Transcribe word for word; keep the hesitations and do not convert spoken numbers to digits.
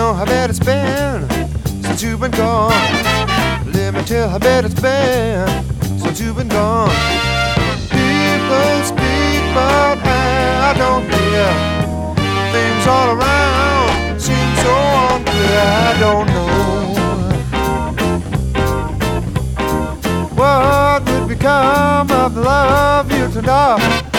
know how bad it's been since you've been gone. Let me tell how bad it's been since you've been gone. People speak, but I don't hear. Things all around seem so unclear. I don't know what would become of the love you tonight.